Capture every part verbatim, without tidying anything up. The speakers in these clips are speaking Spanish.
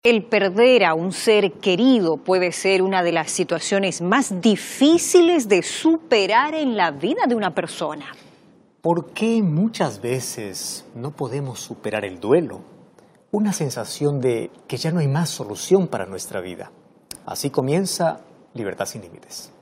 El perder a un ser querido puede ser una de las situaciones más difíciles de superar en la vida de una persona. ¿Por qué muchas veces no podemos superar el duelo? Una sensación de que ya no hay más solución para nuestra vida. Así comienza Libertad sin Límites.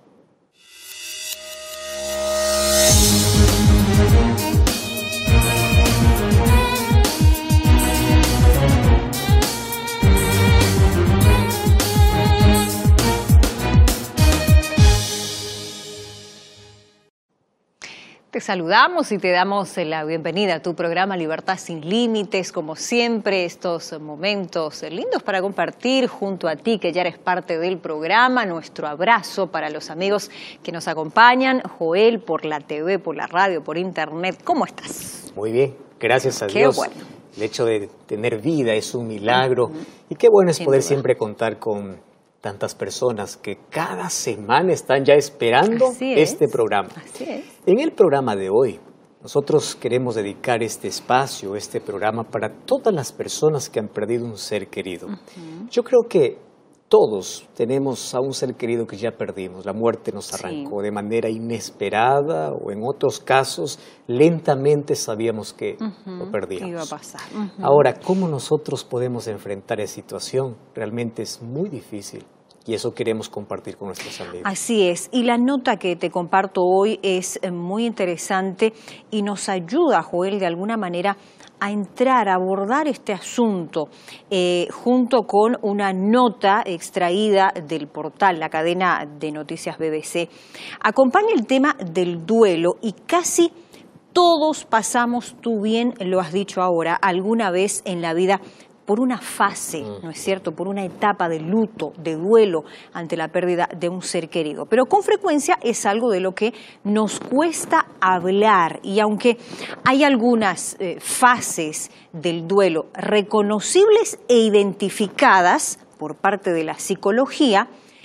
Te saludamos y te damos la bienvenida a tu programa Libertad sin Límites. Como siempre, estos momentos lindos para compartir junto a ti, que ya eres parte del programa. Nuestro abrazo para los amigos que nos acompañan. Joel, por la T V, por la radio, por internet. ¿Cómo estás? Muy bien, gracias a Qué Dios. bueno. El hecho de tener vida es un milagro. Uh-huh. Y qué bueno es Sin poder duda. siempre contar con tantas personas que cada semana están ya esperando Así es. este programa. Así es. En el programa de hoy, nosotros queremos dedicar este espacio, este programa, para todas las personas que han perdido un ser querido. Uh-huh. Yo creo que todos tenemos a un ser querido que ya perdimos. La muerte nos arrancó sí. de manera inesperada, o en otros casos, lentamente sabíamos que uh-huh. lo perdíamos. Iba a pasar. Uh-huh. Ahora, ¿cómo nosotros podemos enfrentar esa situación? Realmente es muy difícil. Y eso queremos compartir con nuestros amigos. Así es. Y la nota que te comparto hoy es muy interesante y nos ayuda, Joel, de alguna manera a entrar, a abordar este asunto, eh, junto con una nota extraída del portal, la cadena de noticias B B C. Acompaña el tema del duelo y casi todos pasamos, tú bien lo has dicho ahora, alguna vez en la vida por una fase, ¿no es cierto?, por una etapa de luto, de duelo ante la pérdida de un ser querido. Pero con frecuencia es algo de lo que nos cuesta hablar, y aunque hay algunas eh, fases del duelo reconocibles e identificadas por parte de la psicología,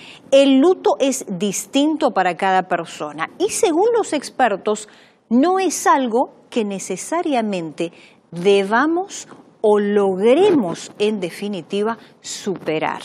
el luto es distinto para cada persona y, según los expertos, no es algo que necesariamente debamos o logremos, en definitiva, superar.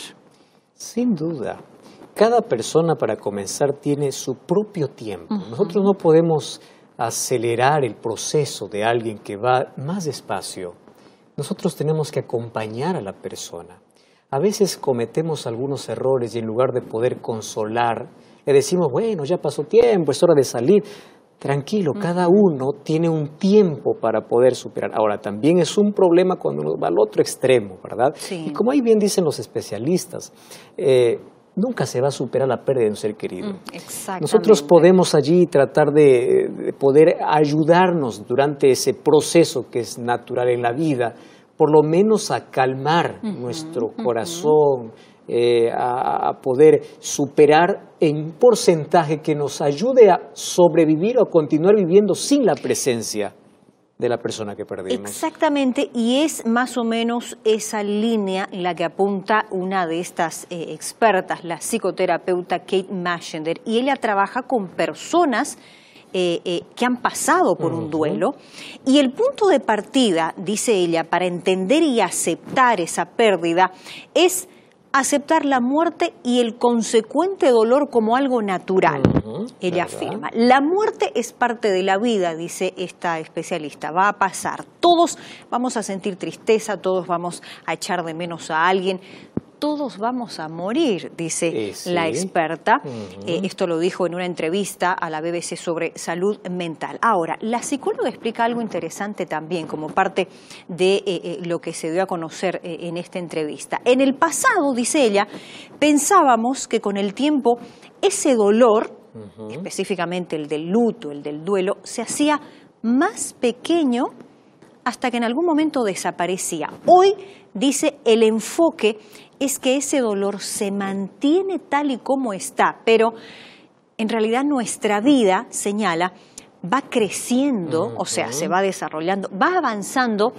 Sin duda. Cada persona, para comenzar, tiene su propio tiempo. Uh-huh. Nosotros no podemos acelerar el proceso de alguien que va más despacio. Nosotros tenemos que acompañar a la persona. A veces cometemos algunos errores y en lugar de poder consolar, le decimos, bueno, ya pasó tiempo, es hora de salir. Tranquilo, cada uno tiene un tiempo para poder superar. Ahora, también es un problema cuando uno va al otro extremo, ¿verdad? Sí. Y como ahí bien dicen los especialistas, eh, nunca se va a superar la pérdida de un ser querido. Exactamente. Nosotros podemos allí tratar de, de poder ayudarnos durante ese proceso que es natural en la vida, por lo menos a calmar uh-huh, nuestro uh-huh. corazón, Eh, a, a poder superar en un porcentaje que nos ayude a sobrevivir o continuar viviendo sin la presencia de la persona que perdimos. Exactamente, y es más o menos esa línea la que apunta una de estas eh, expertas, la psicoterapeuta Kate Mashender, y ella trabaja con personas Eh, eh, que han pasado por uh-huh. un duelo, y el punto de partida, dice ella, para entender y aceptar esa pérdida es aceptar la muerte y el consecuente dolor como algo natural. Uh-huh, ella ¿verdad? Afirma, la muerte es parte de la vida, dice esta especialista, va a pasar. Todos vamos a sentir tristeza, todos vamos a echar de menos a alguien, todos vamos a morir, dice eh, sí. la experta. Uh-huh. Eh, esto lo dijo en una entrevista a la B B C sobre salud mental. Ahora, la psicóloga explica algo interesante también como parte de eh, eh, lo que se dio a conocer eh, en esta entrevista. En el pasado, dice ella, pensábamos que con el tiempo ese dolor, uh-huh. específicamente el del luto, el del duelo, se hacía más pequeño hasta que en algún momento desaparecía. Hoy, dice, el enfoque es que ese dolor se mantiene tal y como está, pero en realidad nuestra vida, señala, va creciendo, uh-huh. o sea, se va desarrollando, va avanzando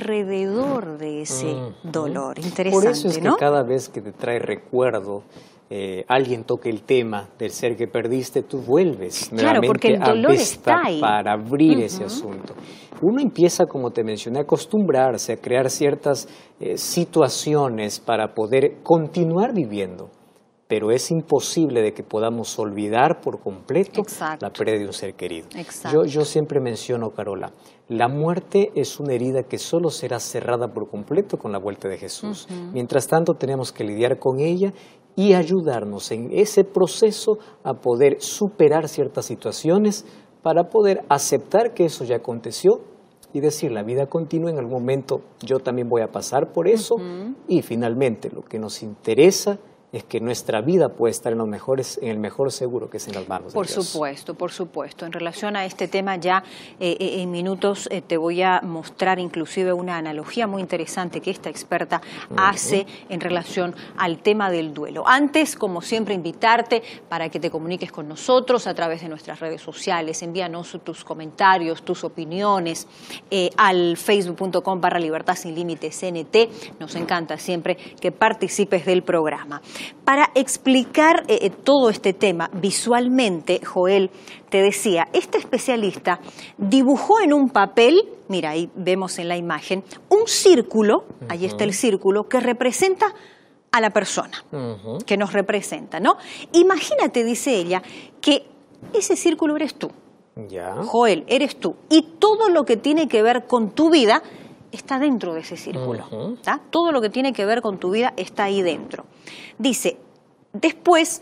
alrededor de ese uh-huh. dolor. Interesante, Por eso es ¿no? que cada vez que te trae recuerdo eh, alguien toque el tema del ser que perdiste, tú vuelves claro, porque el dolor a está ahí. para abrir Uh-huh. ese asunto. Uno empieza, como te mencioné, a acostumbrarse a crear ciertas eh, situaciones para poder continuar viviendo. Pero es imposible de que podamos olvidar por completo Exacto. la pérdida de un ser querido. Exacto. Yo, yo siempre menciono, Carola, la muerte es una herida que solo será cerrada por completo con la vuelta de Jesús. Uh-huh. Mientras tanto, tenemos que lidiar con ella y ayudarnos en ese proceso a poder superar ciertas situaciones para poder aceptar que eso ya aconteció y decir, la vida continúa, en algún momento yo también voy a pasar por eso. Uh-huh. Y finalmente lo que nos interesa es que nuestra vida puede estar en, los mejores, en el mejor seguro, que es en las manos de Por Dios. Por supuesto, por supuesto. En relación a este tema ya eh, en minutos eh, te voy a mostrar inclusive una analogía muy interesante que esta experta uh-huh. hace en relación al tema del duelo. Antes, como siempre, invitarte para que te comuniques con nosotros a través de nuestras redes sociales. Envíanos tus comentarios, tus opiniones eh, al facebook punto com barra libertad sin límites N T. Nos encanta siempre que participes del programa. Para explicar eh, todo este tema visualmente, Joel, te decía, este especialista dibujó en un papel, mira, ahí vemos en la imagen, un círculo, uh-huh. ahí está el círculo, que representa a la persona, uh-huh. que nos representa, ¿no? Imagínate, dice ella, que ese círculo eres tú. Ya. Joel, eres tú. Y todo lo que tiene que ver con tu vida está dentro de ese círculo. Uh-huh. ¿tá? Todo lo que tiene que ver con tu vida está ahí dentro. Dice, después,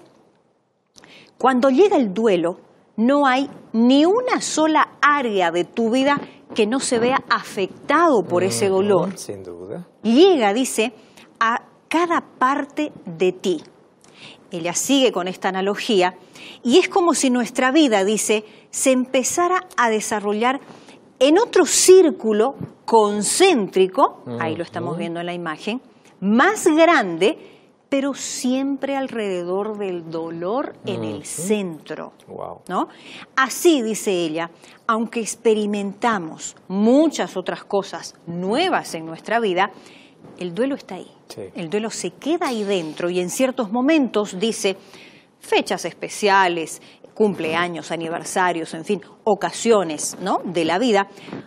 cuando llega el duelo, no hay ni una sola área de tu vida que no se vea afectado por uh-huh. ese dolor. Sin duda. Llega, dice, a cada parte de ti. Ella sigue con esta analogía y es como si nuestra vida, dice, se empezara a desarrollar en otro círculo concéntrico, uh-huh. ahí lo estamos viendo en la imagen, más grande, pero siempre alrededor del dolor uh-huh. en el centro. Wow. ¿no? Así, dice ella, aunque experimentamos muchas otras cosas nuevas en nuestra vida, el duelo está ahí. Sí. El duelo se queda ahí dentro y en ciertos momentos, dice, fechas especiales, cumpleaños, aniversarios, en fin, ocasiones, ¿no? de la vida,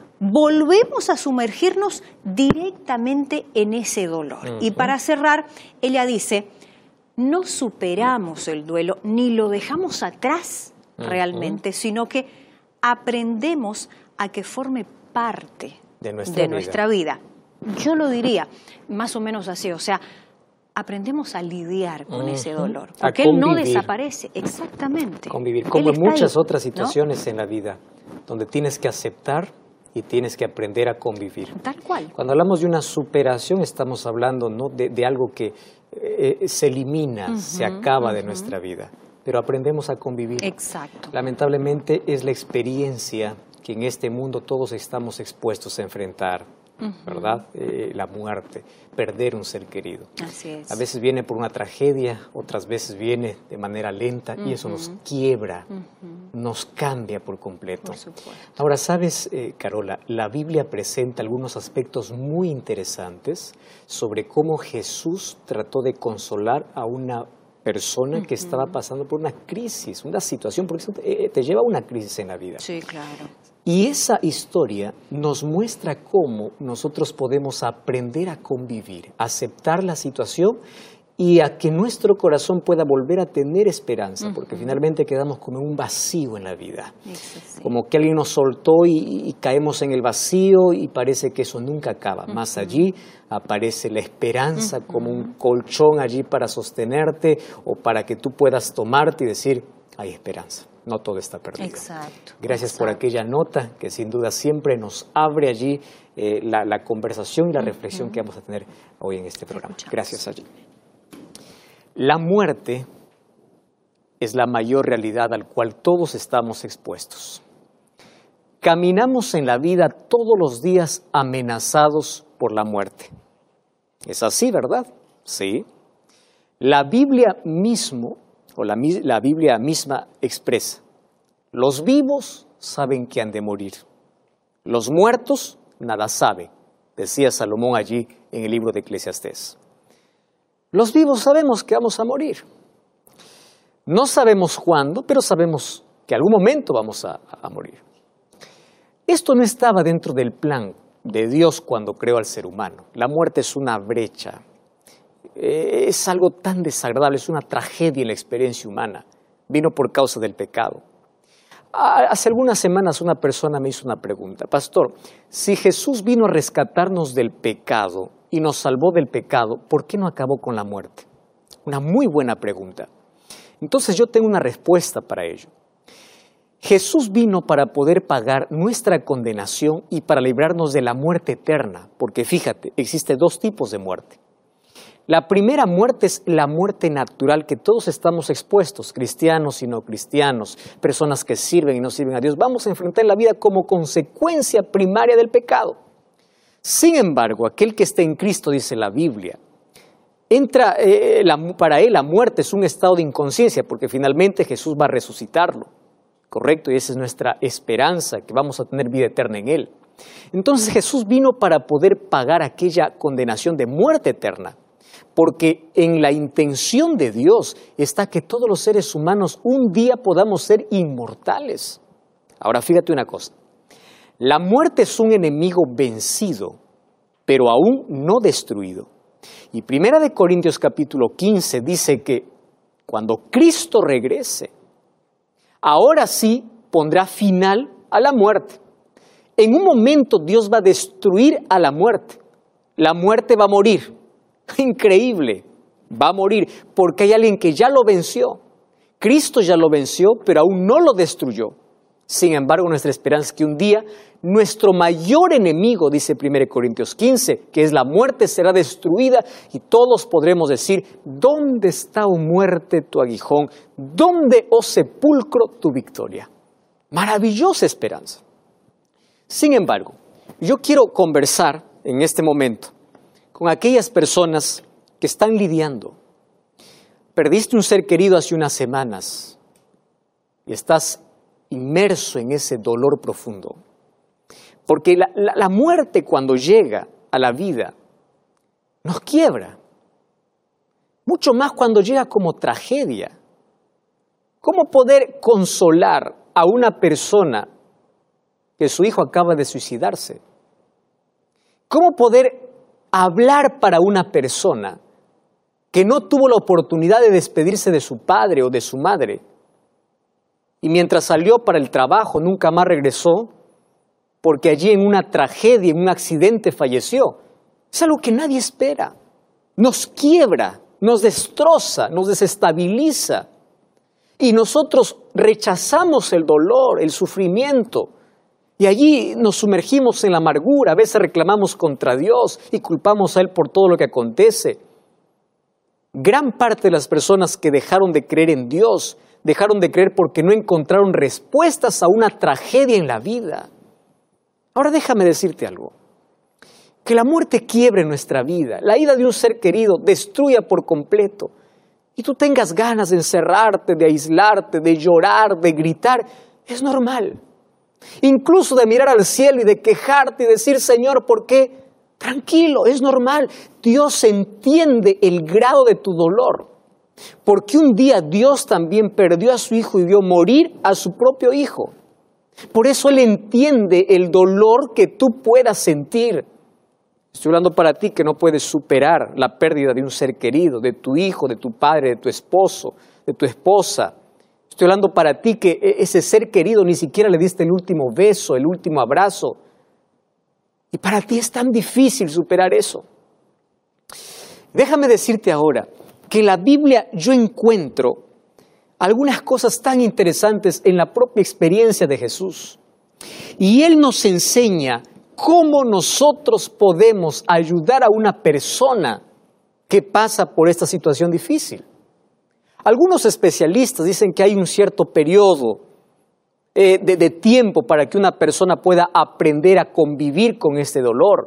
volvemos a sumergirnos directamente en ese dolor. Uh-huh. Y para cerrar, ella dice, no superamos el duelo ni lo dejamos atrás uh-huh. realmente, sino que aprendemos a que forme parte de nuestra, de vida. nuestra vida. Yo lo diría más o menos así, o sea, aprendemos a lidiar con uh-huh. ese dolor, porque él no desaparece, exactamente. Convivir, como en muchas ahí, otras situaciones ¿no? en la vida, donde tienes que aceptar y tienes que aprender a convivir. Tal cual. Cuando hablamos de una superación, estamos hablando ¿no? de, de algo que eh, se elimina, uh-huh, se acaba uh-huh. de nuestra vida, pero aprendemos a convivir. Exacto. Lamentablemente es la experiencia que en este mundo todos estamos expuestos a enfrentar. Uh-huh. ¿Verdad? Eh, la muerte, perder un ser querido. Así es. A veces viene por una tragedia, otras veces viene de manera lenta uh-huh. y eso nos quiebra, uh-huh. nos cambia por completo. Por supuesto. Ahora, ¿sabes, eh, Carola? La Biblia presenta algunos aspectos muy interesantes sobre cómo Jesús trató de consolar a una persona uh-huh. que estaba pasando por una crisis, una situación, porque eso te, te lleva a una crisis en la vida. Sí, claro. Y esa historia nos muestra cómo nosotros podemos aprender a convivir, a aceptar la situación y a que nuestro corazón pueda volver a tener esperanza, uh-huh. porque finalmente quedamos como en un vacío en la vida. Eso sí. Como que alguien nos soltó y, y caemos en el vacío y parece que eso nunca acaba. Uh-huh. Más allí aparece la esperanza uh-huh. como un colchón allí para sostenerte o para que tú puedas tomarte y decir, hay esperanza. No todo está perdido. Exacto. Gracias exacto. por aquella nota que sin duda siempre nos abre allí eh, la, la conversación y la uh-huh. reflexión que vamos a tener hoy en este programa. Escuchamos. Gracias allí. La muerte es la mayor realidad al cual todos estamos expuestos. Caminamos en la vida todos los días amenazados por la muerte. Es así, ¿verdad? Sí. La Biblia mismo o la, la Biblia misma expresa, los vivos saben que han de morir, los muertos nada saben, decía Salomón allí en el libro de Eclesiastés. Los vivos sabemos que vamos a morir, No sabemos cuándo, pero sabemos que algún momento vamos a, a morir. Esto no estaba dentro del plan de Dios cuando creó al ser humano. La muerte es una brecha. Es algo tan desagradable, es una tragedia en la experiencia humana. Vino por causa del pecado. Hace algunas semanas una persona me hizo una pregunta. Pastor, si Jesús vino a rescatarnos del pecado y nos salvó del pecado, ¿por qué no acabó con la muerte? Una muy buena pregunta. Entonces yo tengo una respuesta para ello. Jesús vino para poder pagar nuestra condenación y para librarnos de la muerte eterna, porque fíjate, existen dos tipos de muerte. La primera muerte es la muerte natural que todos estamos expuestos, cristianos y no cristianos, personas que sirven y no sirven a Dios. Vamos a enfrentar la vida como consecuencia primaria del pecado. Sin embargo, aquel que está en Cristo, dice la Biblia, entra, eh, la, para él la muerte es un estado de inconsciencia, porque finalmente Jesús va a resucitarlo. Correcto, y esa es nuestra esperanza, que vamos a tener vida eterna en Él. Entonces Jesús vino para poder pagar aquella condenación de muerte eterna, porque en la intención de Dios está que todos los seres humanos un día podamos ser inmortales. Ahora fíjate una cosa, la muerte es un enemigo vencido, pero aún no destruido. Y Primera de Corintios capítulo quince dice que cuando Cristo regrese, ahora sí pondrá final a la muerte. En un momento Dios va a destruir a la muerte. La muerte va a morir. Increíble. Va a morir porque hay alguien que ya lo venció. Cristo ya lo venció, pero aún no lo destruyó. Sin embargo, nuestra esperanza es que un día nuestro mayor enemigo, dice Primera de Corintios quince, que es la muerte, será destruida y todos podremos decir, ¿dónde está, oh muerte, tu aguijón? ¿Dónde, oh sepulcro, tu victoria? Maravillosa esperanza. Sin embargo, yo quiero conversar en este momento con aquellas personas que están lidiando. Perdiste un ser querido hace unas semanas y estás inmerso en ese dolor profundo. Porque la, la, la muerte cuando llega a la vida nos quiebra. Mucho más cuando llega como tragedia. ¿Cómo poder consolar a una persona que su hijo acaba de suicidarse? ¿Cómo poder hablar para una persona que no tuvo la oportunidad de despedirse de su padre o de su madre? Y mientras salió para el trabajo nunca más regresó porque allí en una tragedia, en un accidente falleció. Es algo que nadie espera. Nos quiebra, nos destroza, nos desestabiliza. Y nosotros rechazamos el dolor, el sufrimiento. Y allí nos sumergimos en la amargura. A veces reclamamos contra Dios y culpamos a Él por todo lo que acontece. Gran parte de las personas que dejaron de creer en Dios dejaron de creer porque no encontraron respuestas a una tragedia en la vida. Ahora déjame decirte algo. Que la muerte quiebre nuestra vida, la ida de un ser querido destruya por completo. Y tú tengas ganas de encerrarte, de aislarte, de llorar, de gritar, es normal. Incluso de mirar al cielo y de quejarte y decir, Señor, ¿por qué? Tranquilo, es normal. Dios entiende el grado de tu dolor. Porque un día Dios también perdió a su hijo y vio morir a su propio hijo. Por eso Él entiende el dolor que tú puedas sentir. Estoy hablando para ti que no puedes superar la pérdida de un ser querido, de tu hijo, de tu padre, de tu esposo, de tu esposa. Estoy hablando para ti que ese ser querido ni siquiera le diste el último beso, el último abrazo. Y para ti es tan difícil superar eso. Déjame decirte ahora que en la Biblia yo encuentro algunas cosas tan interesantes en la propia experiencia de Jesús. Y Él nos enseña cómo nosotros podemos ayudar a una persona que pasa por esta situación difícil. Algunos especialistas dicen que hay un cierto periodo eh, de, de tiempo para que una persona pueda aprender a convivir con este dolor.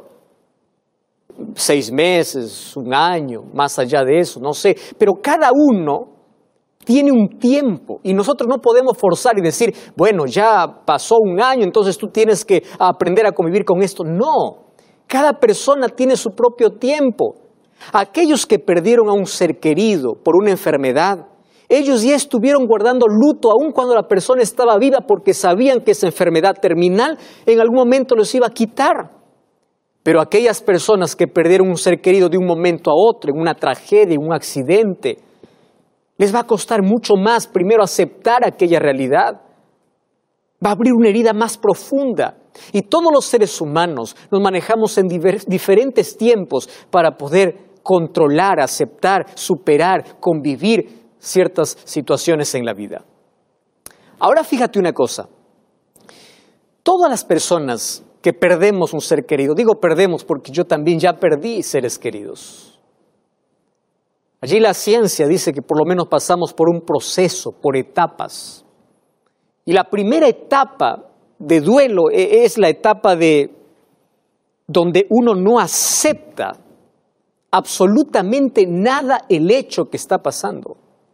Seis meses, un año, más allá de eso, no sé. Pero cada uno tiene un tiempo y nosotros no podemos forzar y decir, bueno, ya pasó un año, entonces tú tienes que aprender a convivir con esto. No, cada persona tiene su propio tiempo. Aquellos que perdieron a un ser querido por una enfermedad, Ellos ya estuvieron guardando luto aun cuando la persona estaba viva porque sabían que esa enfermedad terminal en algún momento los iba a quitar. Pero aquellas personas que perdieron un ser querido de un momento a otro, en una tragedia, en un accidente, les va a costar mucho más primero aceptar aquella realidad. Va a abrir una herida más profunda. Y todos los seres humanos nos manejamos en diferentes tiempos para poder controlar, aceptar, superar, convivir ciertas situaciones en la vida. Ahora fíjate una cosa. Todas las personas que perdemos un ser querido, digo perdemos porque yo también ya perdí seres queridos. Allí la ciencia dice que por lo menos pasamos por un proceso, por etapas. Y la primera etapa de duelo es la etapa de donde uno no acepta absolutamente nada el hecho que está pasando.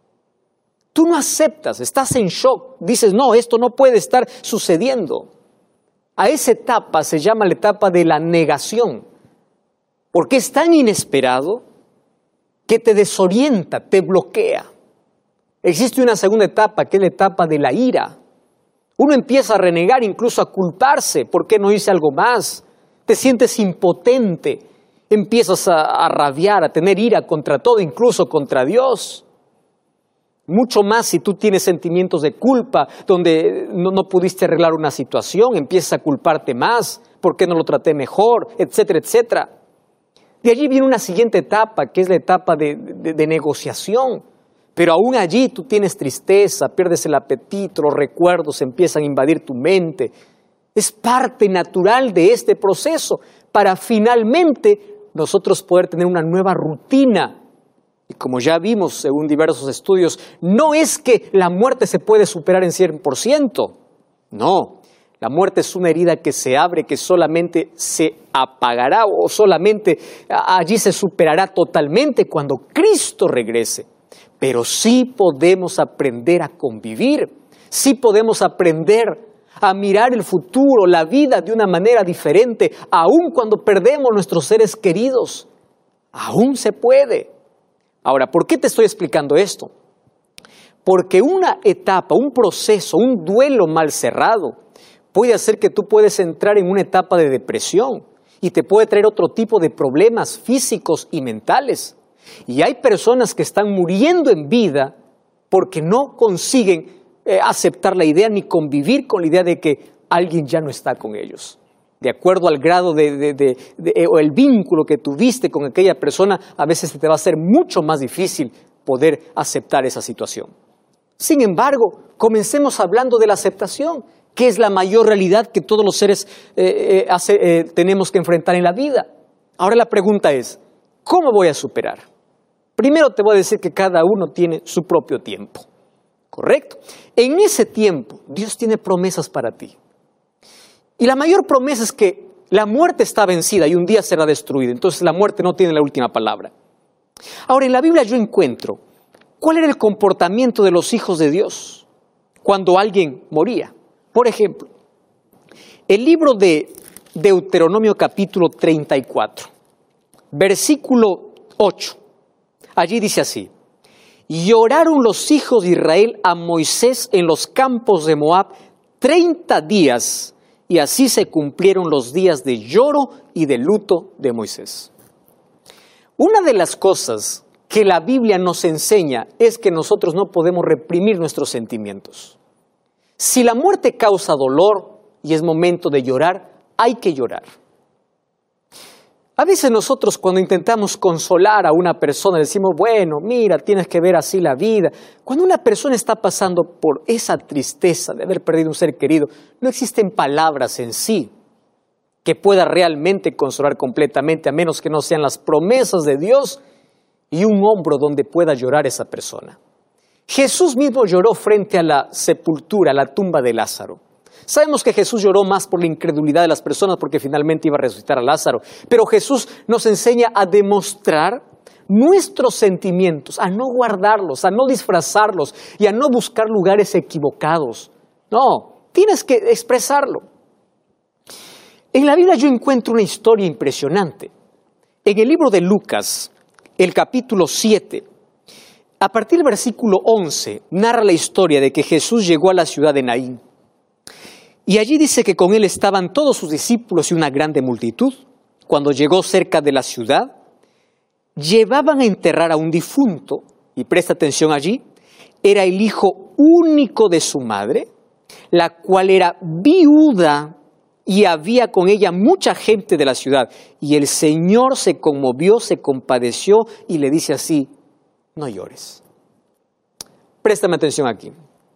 Tú no aceptas, estás en shock, dices, no, esto no puede estar sucediendo. A esa etapa se llama la etapa de la negación, porque es tan inesperado que te desorienta, te bloquea. Existe una segunda etapa, que es la etapa de la ira. Uno empieza a renegar, incluso a culparse, ¿por qué no hice algo más? Te sientes impotente, empiezas a, a rabiar, a tener ira contra todo, incluso contra Dios. Mucho más si tú tienes sentimientos de culpa, donde no, no pudiste arreglar una situación, empiezas a culparte más, ¿por qué no lo traté mejor?, etcétera, etcétera. De allí viene una siguiente etapa, que es la etapa de, de, de negociación. Pero aún allí tú tienes tristeza, pierdes el apetito, los recuerdos empiezan a invadir tu mente. Es parte natural de este proceso para finalmente nosotros poder tener una nueva rutina. Y como ya vimos según diversos estudios, no es que la muerte se puede superar en cien por ciento. No, la muerte es una herida que se abre, que solamente se apagará o solamente allí se superará totalmente cuando Cristo regrese. Pero sí podemos aprender a convivir, sí podemos aprender a mirar el futuro, la vida de una manera diferente, aun cuando perdemos nuestros seres queridos. Aún se puede. Ahora, ¿por qué te estoy explicando esto? Porque una etapa, un proceso, un duelo mal cerrado puede hacer que tú puedes entrar en una etapa de depresión y te puede traer otro tipo de problemas físicos y mentales. Y hay personas que están muriendo en vida porque no consiguen eh, aceptar la idea ni convivir con la idea de que alguien ya no está con ellos. De acuerdo al grado de, de, de, de, de, o el vínculo que tuviste con aquella persona, a veces te va a ser mucho más difícil poder aceptar esa situación. Sin embargo, comencemos hablando de la aceptación, que es la mayor realidad que todos los seres eh, eh, hace, eh, tenemos que enfrentar en la vida. Ahora la pregunta es, ¿cómo voy a superar? Primero te voy a decir que cada uno tiene su propio tiempo, ¿correcto? En ese tiempo, Dios tiene promesas para ti. Y la mayor promesa es que la muerte está vencida y un día será destruida. Entonces la muerte no tiene la última palabra. Ahora, en la Biblia yo encuentro cuál era el comportamiento de los hijos de Dios cuando alguien moría. Por ejemplo, el libro de Deuteronomio capítulo treinta y cuatro, versículo ocho. Allí dice así: y oraron los hijos de Israel a Moisés en los campos de Moab treinta días, y así se cumplieron los días de lloro y de luto de Moisés. Una de las cosas que la Biblia nos enseña es que nosotros no podemos reprimir nuestros sentimientos. Si la muerte causa dolor y es momento de llorar, hay que llorar. A veces nosotros cuando intentamos consolar a una persona decimos, bueno, mira, tienes que ver así la vida. Cuando una persona está pasando por esa tristeza de haber perdido un ser querido, no existen palabras en sí que pueda realmente consolar completamente, a menos que no sean las promesas de Dios y un hombro donde pueda llorar esa persona. Jesús mismo lloró frente a la sepultura, a la tumba de Lázaro. Sabemos que Jesús lloró más por la incredulidad de las personas porque finalmente iba a resucitar a Lázaro. Pero Jesús nos enseña a demostrar nuestros sentimientos, a no guardarlos, a no disfrazarlos y a no buscar lugares equivocados. No, tienes que expresarlo. En la Biblia yo encuentro una historia impresionante. En el libro de Lucas, el capítulo siete, A partir del versículo once, narra la historia de que Jesús llegó a la ciudad de Naín. Y allí dice que con él estaban todos sus discípulos y una grande multitud. Cuando llegó cerca de la ciudad, llevaban a enterrar a un difunto, y presta atención allí, era el hijo único de su madre, la cual era viuda y había con ella mucha gente de la ciudad. Y el Señor se conmovió, se compadeció y le dice así: no llores. Préstame atención aquí.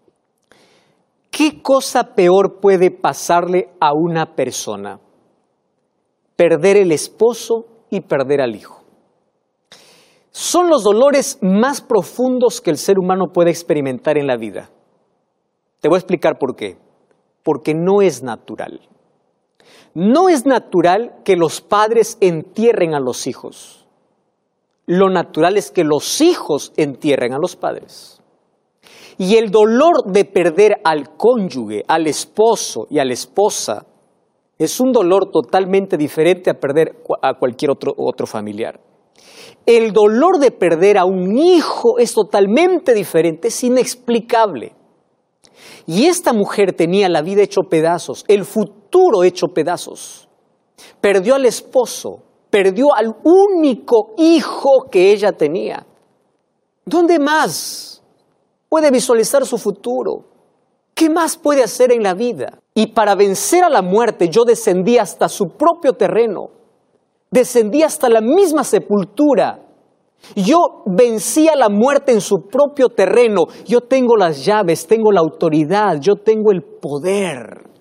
¿Qué cosa peor puede pasarle a una persona? Perder el esposo y perder al hijo. Son los dolores más profundos que el ser humano puede experimentar en la vida. Te voy a explicar por qué. Porque no es natural. No es natural que los padres entierren a los hijos. Lo natural es que los hijos entierren a los padres. Y el dolor de perder al cónyuge, al esposo y a la esposa, es un dolor totalmente diferente a perder a cualquier otro, otro familiar. El dolor de perder a un hijo es totalmente diferente, es inexplicable. Y esta mujer tenía la vida hecho pedazos, el futuro hecho pedazos. Perdió al esposo, perdió al único hijo que ella tenía. ¿Dónde más puede visualizar su futuro? ¿Qué más puede hacer en la vida? Y para vencer a la muerte yo descendí hasta su propio terreno. Descendí hasta la misma sepultura. Yo vencí a la muerte en su propio terreno. Yo tengo las llaves, tengo la autoridad, yo tengo el poder.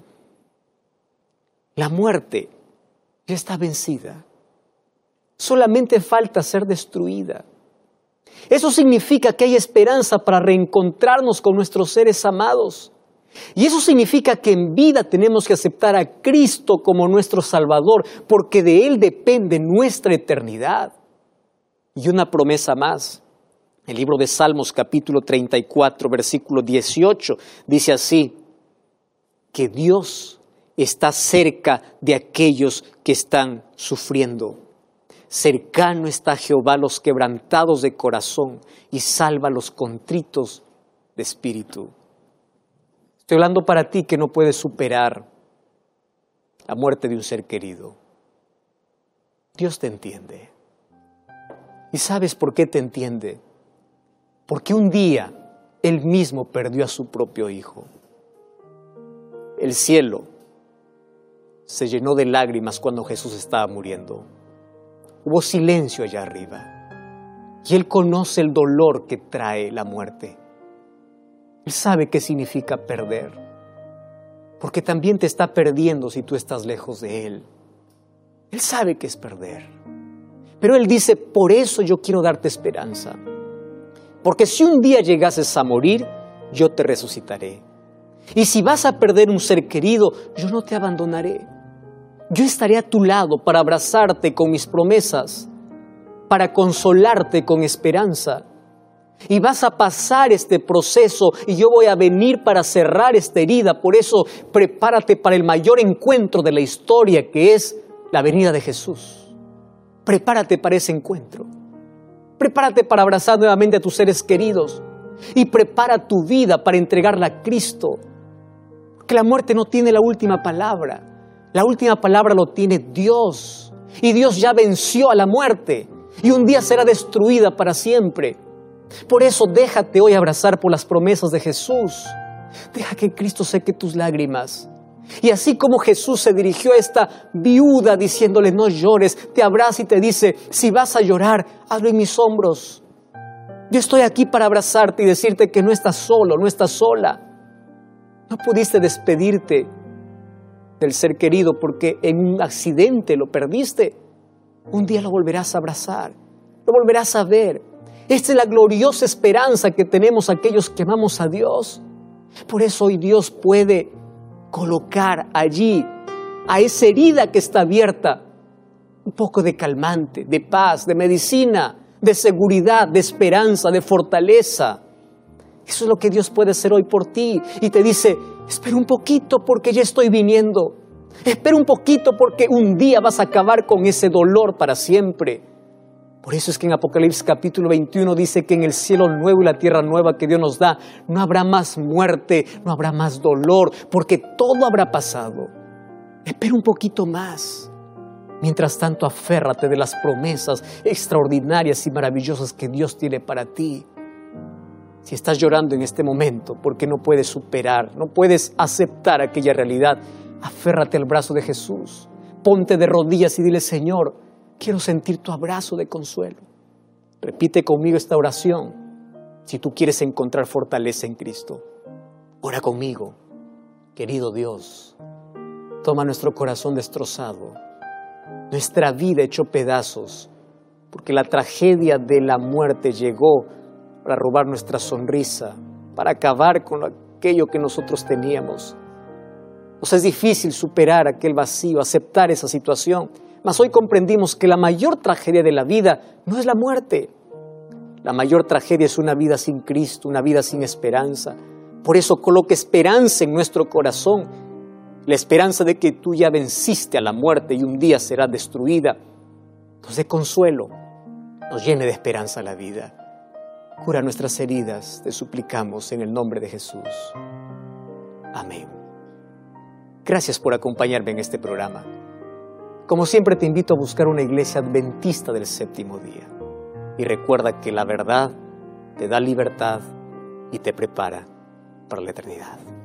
La muerte ya está vencida. Solamente falta ser destruida. Eso significa que hay esperanza para reencontrarnos con nuestros seres amados. Y eso significa que en vida tenemos que aceptar a Cristo como nuestro Salvador, porque de Él depende nuestra eternidad. Y una promesa más. El libro de Salmos, capítulo treinta y cuatro, versículo dieciocho, dice así: que Dios está cerca de aquellos que están sufriendo. Cercano está Jehová a los quebrantados de corazón y salva a los contritos de espíritu. Estoy hablando para ti que no puedes superar la muerte de un ser querido. Dios te entiende. ¿Y sabes por qué te entiende? Porque un día Él mismo perdió a su propio hijo. El cielo se llenó de lágrimas cuando Jesús estaba muriendo. Hubo silencio allá arriba. Y Él conoce el dolor que trae la muerte. Él sabe qué significa perder, porque también te está perdiendo si tú estás lejos de Él. Él sabe qué es perder, pero Él dice: por eso yo quiero darte esperanza, porque si un día llegases a morir, yo te resucitaré. Y si vas a perder un ser querido, yo no te abandonaré. Yo estaré a tu lado para abrazarte con mis promesas, para consolarte con esperanza. Y vas a pasar este proceso y yo voy a venir para cerrar esta herida. Por eso prepárate para el mayor encuentro de la historia, que es la venida de Jesús. Prepárate para ese encuentro. Prepárate para abrazar nuevamente a tus seres queridos. Y prepara tu vida para entregarla a Cristo. Porque la muerte no tiene la última palabra. La última palabra lo tiene Dios. Y Dios ya venció a la muerte. Y un día será destruida para siempre. Por eso déjate hoy abrazar por las promesas de Jesús. Deja que Cristo seque tus lágrimas. Y así como Jesús se dirigió a esta viuda diciéndole: no llores, te abraza y te dice: si vas a llorar, hazlo en mis hombros. Yo estoy aquí para abrazarte y decirte que no estás solo, no estás sola. No pudiste despedirte del ser querido porque en un accidente lo perdiste. Un día lo volverás a abrazar, lo volverás a ver. Esta es la gloriosa esperanza que tenemos aquellos que amamos a Dios. Por eso hoy Dios puede colocar allí, a esa herida que está abierta, un poco de calmante, de paz, de medicina, de seguridad, de esperanza, de fortaleza. Eso es lo que Dios puede hacer hoy por ti. Y te dice: espera un poquito porque ya estoy viniendo. Espera un poquito porque un día vas a acabar con ese dolor para siempre. Por eso es que en Apocalipsis capítulo veintiuno dice que en el cielo nuevo y la tierra nueva que Dios nos da, no habrá más muerte, no habrá más dolor, porque todo habrá pasado. Espera un poquito más. Mientras tanto, aférrate de las promesas extraordinarias y maravillosas que Dios tiene para ti. Si estás llorando en este momento porque no puedes superar, no puedes aceptar aquella realidad, aférrate al brazo de Jesús. Ponte de rodillas y dile: Señor, quiero sentir tu abrazo de consuelo. Repite conmigo esta oración si tú quieres encontrar fortaleza en Cristo. Ora conmigo. Querido Dios, toma nuestro corazón destrozado, nuestra vida hecho pedazos, porque la tragedia de la muerte llegó para robar nuestra sonrisa, para acabar con aquello que nosotros teníamos. Nos es difícil superar aquel vacío, aceptar esa situación, mas hoy comprendimos que la mayor tragedia de la vida no es la muerte. La mayor tragedia es una vida sin Cristo, una vida sin esperanza. Por eso coloca esperanza en nuestro corazón, la esperanza de que tú ya venciste a la muerte y un día será destruida. Nos dé consuelo, nos llene de esperanza la vida. Cura nuestras heridas, te suplicamos en el nombre de Jesús. Amén. Gracias por acompañarme en este programa. Como siempre, te invito a buscar una iglesia adventista del séptimo día. Y recuerda que la verdad te da libertad y te prepara para la eternidad.